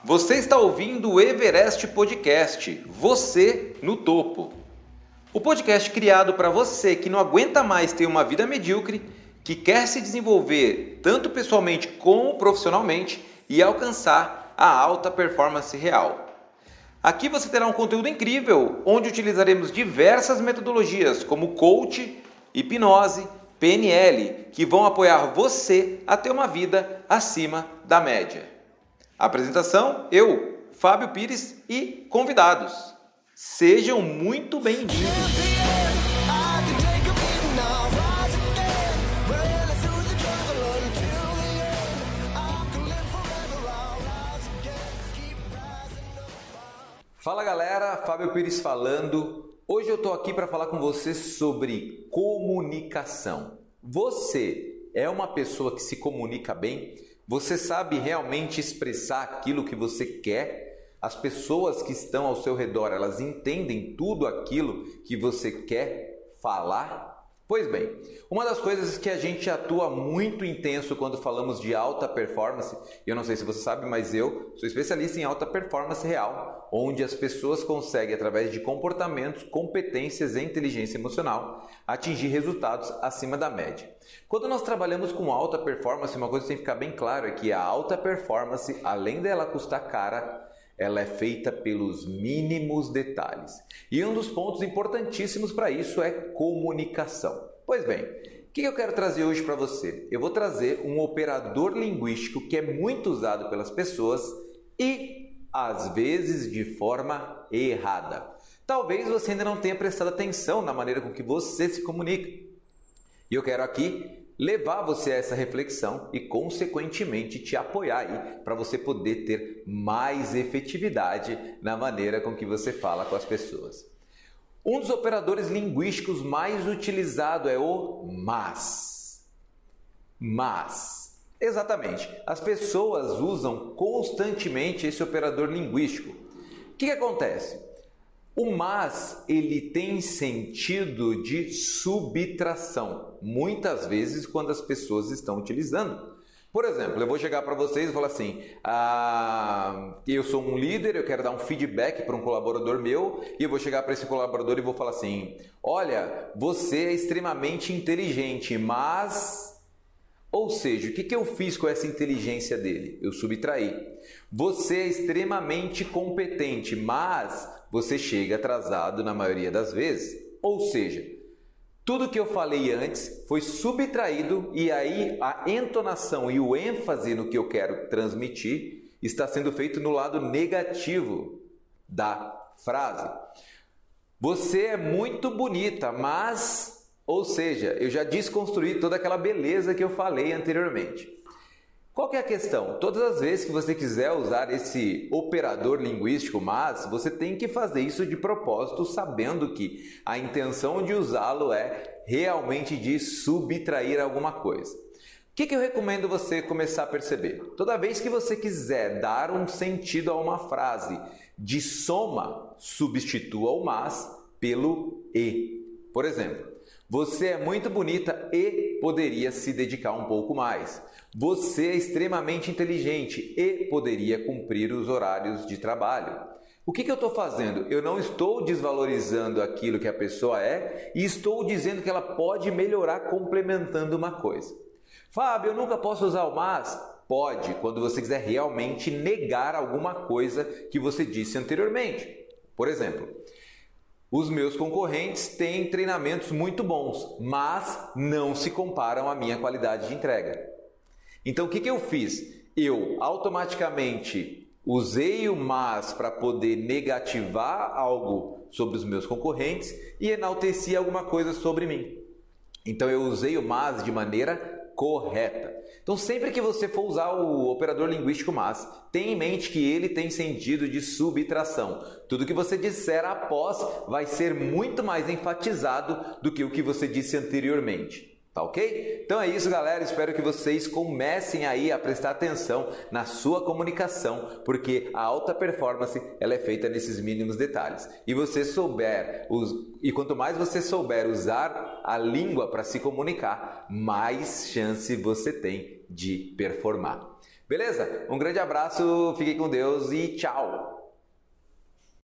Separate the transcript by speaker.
Speaker 1: Você está ouvindo o Everest Podcast, você no topo. O podcast criado para você que não aguenta mais ter uma vida medíocre, que quer se desenvolver tanto pessoalmente como profissionalmente e alcançar a alta performance real. Aqui você terá um conteúdo incrível, onde utilizaremos diversas metodologias como coach, hipnose, PNL, que vão apoiar você a ter uma vida acima da média. Apresentação, eu, Fábio Pires e convidados. Sejam muito bem-vindos. Fala galera, Fábio Pires falando. Hoje eu estou aqui para falar com você sobre comunicação. Você é uma pessoa que se comunica bem? Você sabe realmente expressar aquilo que você quer? As pessoas que estão ao seu redor, elas entendem tudo aquilo que você quer falar? Pois bem, uma das coisas que a gente atua muito intenso quando falamos de alta performance, eu não sei se você sabe, mas eu sou especialista em alta performance real, onde as pessoas conseguem, através de comportamentos, competências e inteligência emocional, atingir resultados acima da média. Quando nós trabalhamos com alta performance, uma coisa que tem que ficar bem claro é que a alta performance, além dela custar cara, ela é feita pelos mínimos detalhes. E um dos pontos importantíssimos para isso é comunicação. Pois bem, o que eu quero trazer hoje para você? Eu vou trazer um operador linguístico que é muito usado pelas pessoas e, às vezes, de forma errada. Talvez você ainda não tenha prestado atenção na maneira com que você se comunica. E eu quero aqui levar você a essa reflexão e, consequentemente, te apoiar aí para você poder ter mais efetividade na maneira com que você fala com as pessoas. Um dos operadores linguísticos mais utilizado é o mas. Mas. Exatamente. As pessoas usam constantemente esse operador linguístico. O que acontece? O mas, ele tem sentido de subtração, muitas vezes quando as pessoas estão utilizando. Por exemplo, eu vou chegar para vocês e falar assim, eu sou um líder, eu quero dar um feedback para um colaborador meu, e eu vou chegar para esse colaborador e vou falar assim, olha, você é extremamente inteligente, mas... Ou seja, o que eu fiz com essa inteligência dele? Eu subtraí. Você é extremamente competente, mas você chega atrasado na maioria das vezes. Ou seja, tudo que eu falei antes foi subtraído e aí a entonação e o ênfase no que eu quero transmitir está sendo feito no lado negativo da frase. Você é muito bonita, mas... Ou seja, eu já desconstruí toda aquela beleza que eu falei anteriormente. Qual que é a questão? Todas as vezes que você quiser usar esse operador linguístico, mas você tem que fazer isso de propósito, sabendo que a intenção de usá-lo é realmente de subtrair alguma coisa. O que eu recomendo você começar a perceber? Toda vez que você quiser dar um sentido a uma frase de soma, substitua o mas pelo e. Por exemplo, você é muito bonita e poderia se dedicar um pouco mais. Você é extremamente inteligente e poderia cumprir os horários de trabalho. O que eu estou fazendo? Eu não estou desvalorizando aquilo que a pessoa é e estou dizendo que ela pode melhorar complementando uma coisa. Fábio, eu nunca posso usar o mas? Pode, quando você quiser realmente negar alguma coisa que você disse anteriormente. Por exemplo, os meus concorrentes têm treinamentos muito bons, mas não se comparam à minha qualidade de entrega. Então, o que eu fiz? Eu automaticamente usei o mas para poder negativar algo sobre os meus concorrentes e enalteci alguma coisa sobre mim. Então, eu usei o mas de maneira correta. Então, sempre que você for usar o operador linguístico mas, tenha em mente que ele tem sentido de subtração. Tudo que você disser após vai ser muito mais enfatizado do que o que você disse anteriormente. Tá ok? Então é isso, galera. Espero que vocês comecem aí a prestar atenção na sua comunicação, porque a alta performance ela é feita nesses mínimos detalhes. E quanto mais você souber usar a língua para se comunicar, mais chance você tem de performar. Beleza? Um grande abraço, fiquem com Deus e tchau!